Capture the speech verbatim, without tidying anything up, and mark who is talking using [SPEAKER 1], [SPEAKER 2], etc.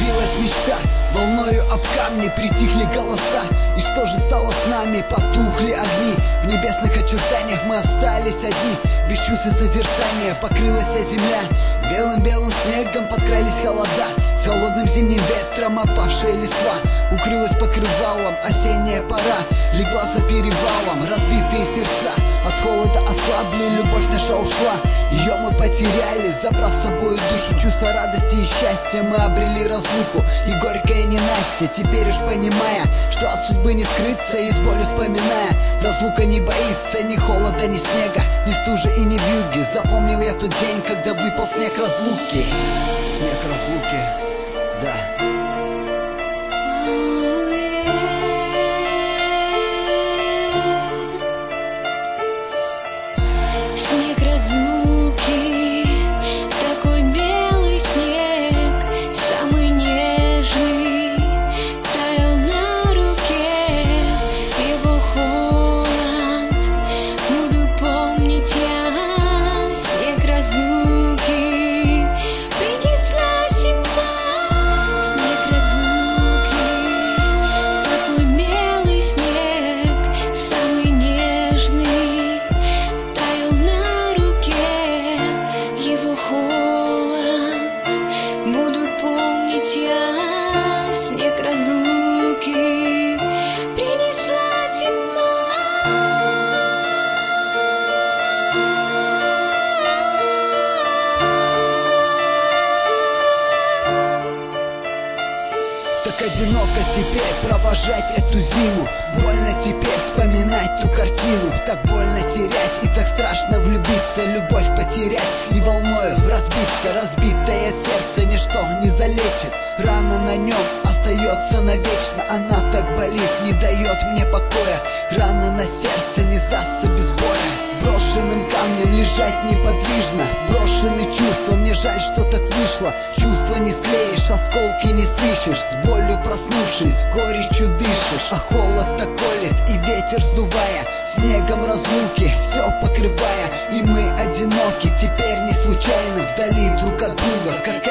[SPEAKER 1] разбилась мечта, волною об камни притихли голоса. И что же стало с нами? Потухли огни. В небесных очертаниях мы остались одни. Без чувств и созерцания покрылась вся земля. Белым-белым снегом подкрались холода. С холодным зимним ветром опавшая листва укрылась покрывалом. Осенняя пора легла за перевалом. Разбитые сердца от холода ослабли, любовь наша ушла. Ее мы потеряли, забрав с собой душу. Чувство радости и счастья мы обрели разлуку и горькое ненастье. Теперь уж понимая, что от судьбы не скрыться, и с болью вспоминая, разлука не боится ни холода, ни снега, ни стужи и ни вьюги. Запомнил я тот день, когда выпал снег разлуки. Снег разлуки, да. Так одиноко теперь провожать эту зиму. Больно теперь вспоминать ту картину. Так больно терять и так страшно влюбиться. Любовь потерять и волною разбиться. Разбитое сердце ничто не залечит. Рана на нем остается навечно. Она так болит, не дает мне покоя. Рана на сердце не сдастся без боя. Брошенным камнем лежать неподвижно. Брошены чувства, мне жаль, что так вышло. Чувства не склеишь, осколки не сыщешь. С болью проснувшись, горечью дышишь. А холод так колет и ветер сдувая, снегом разлуки все покрывая. И мы одиноки, теперь не случайно вдали друг от друга. Как